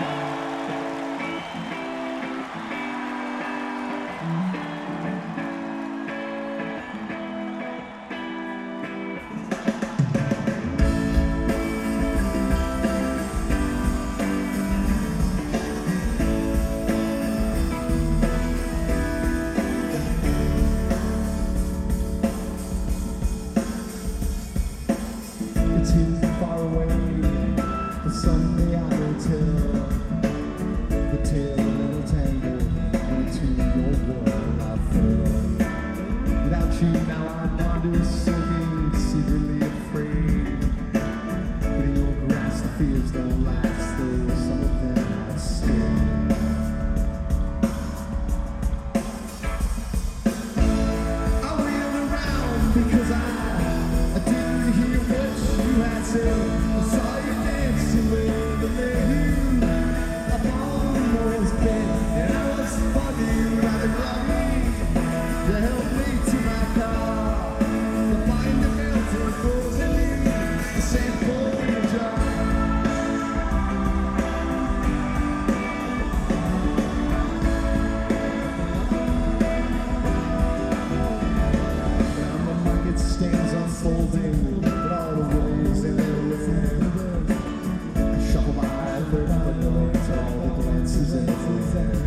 Someday I will tell the tale of little tangle into your world I fell. Without you now I'm under soaking, secretly afraid. But in your grasp the fears don't last, though some of them are still. I wheeled around because I didn't hear what you had said. I saw you dancing with the lady upon Noah's bed, and I was funny rather gloomy to help me to my car to find the melted frozen leaves, the sand for your jar. Now the market stands unfolding with all the ways and everything. Shuffle by, third foot, all the glances and the